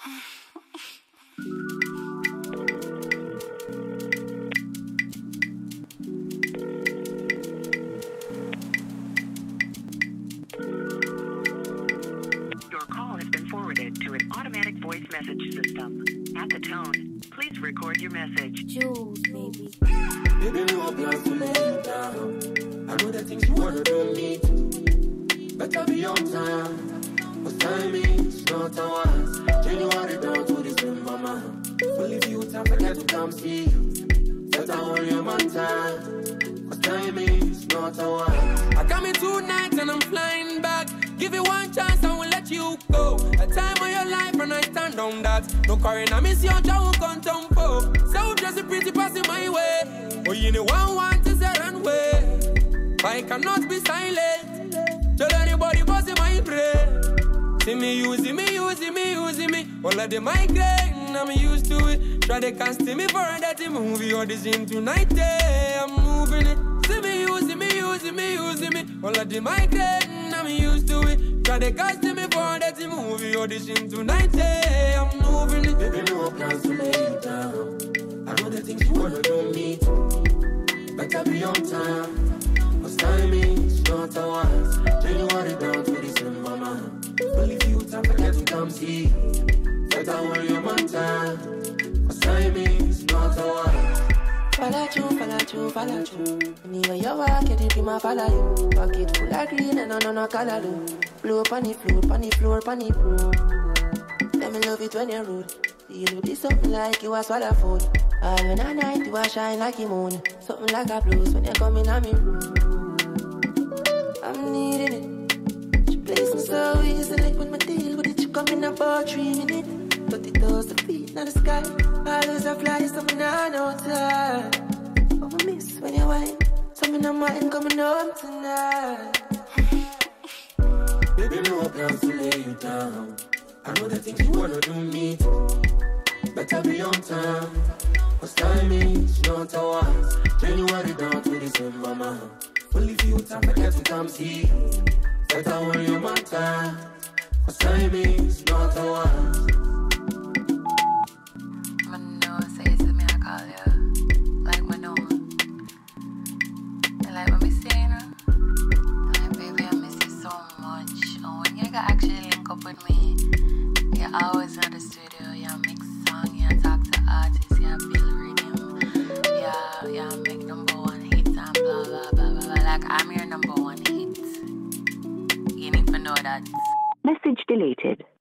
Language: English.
Your call has been forwarded to an automatic voice message system. At the tone, please record your message. Jules, baby. Baby, no plans to lay you down. I know the things you wanna do me. Better be on time. Cause timing is not ours. January down to December, man. Will if you time forget to come see you. Better hold your man tight. Cause timing is not ours. I got me 2 nights and I'm flying back. Give you one chance, I will let you go. A time of your life and I stand on that. No current, I miss your jaw, can't for. So just a pretty passing my way. Oh, you know, one to say run way. I cannot be silent. Tell anybody what's in my brain. See me using me. All of the migraine, I'm used to it. Try to cast me for a dirty movie. Audition tonight, I'm moving it. See me using me. All of the migraine, I'm used to it. Try to cast me for a dirty movie. Audition tonight, I'm moving it. Baby, no plans to lay you down. I know the things you wanna do me. Better be on time. Cause timing is not ours. January down to December, man. Will if you time forget to come see. Better hold your man tight. Cause timing is not ours. Follow you. Anywhere you walk, it be my follow you. Pocket full of green and no color. Blow up on the floor. Let me love it when you're rude. Deal with this something like you a swallow food. All when I night you a shine like a moon. Something like a blues when you come in on me room. I'm needing it. She plays me so easily with my deal with it. You come in about 3 minutes. 30,000 feet in the sky. Always a fly, something I know time. Oh, I miss when you whine. Something I mind coming home tonight. Baby, no plans to lay you down. I know the things you wanna do me. Better be on time. Cause timing is not ours. January down to December, man. Well, if you time forget to come see. Better hold your man tight. Cause timing is not ours. Actually link up with me. You're always in the studio, you mix song, you talk to artists, you build rhythm, you make #1 hits and blah blah blah blah blah. Like I'm your #1 hit. You need to know that. Message deleted.